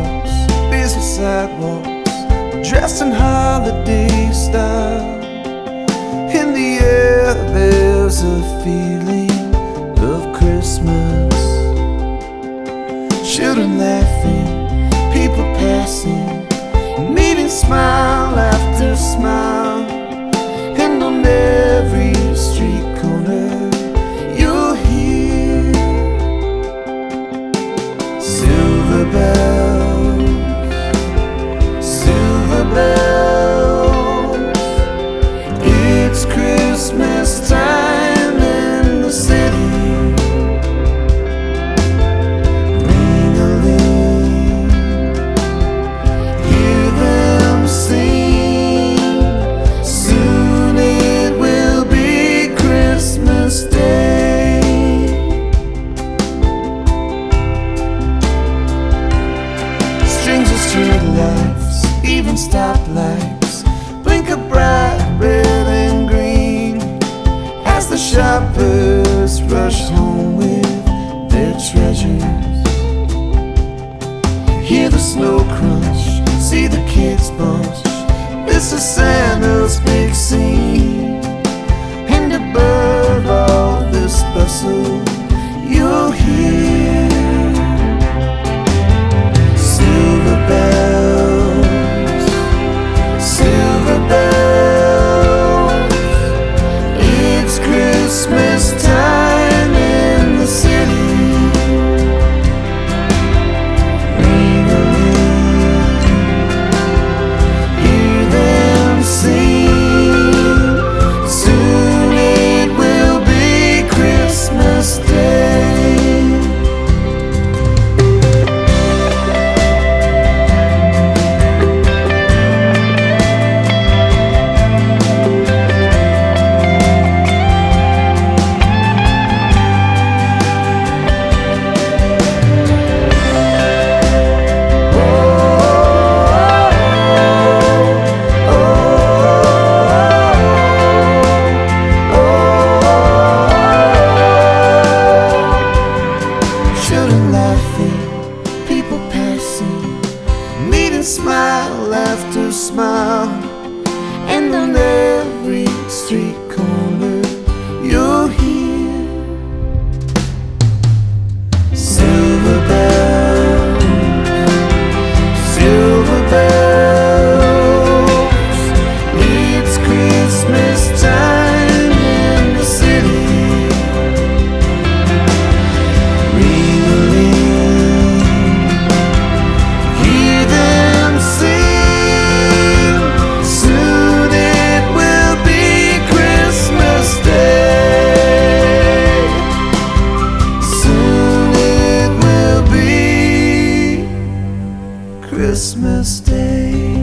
walks, busy sidewalks, dressed in holiday style. In the air there's a feeling of Christmas. Children laughing, people passing, meeting smile after smile. And on every street corner you'll hear silver bells, silver bells. It's Christmas time in the city. Ring-a-ling, hear them sing. Soon it will be Christmas Day. Strings of street lights, even stoplights, blink a bright red and green as the shoppers rush home with their treasures. Hear the snow crunch, see the kids bunch. This is Santa's big scene. And above all this bustle you'll hear silver bells, silver bells. It's Christmas time in the city. Ring-a-ling, hear them sing. Soon it will be Christmas Day. Children laughing, people passing, meeting smile after smile. And on every street corner you'll hear silver bells, silver bells. It's Christmas time in the city. Hear them sing. Soon it will be Christmas Day. Soon it will be Christmas Day.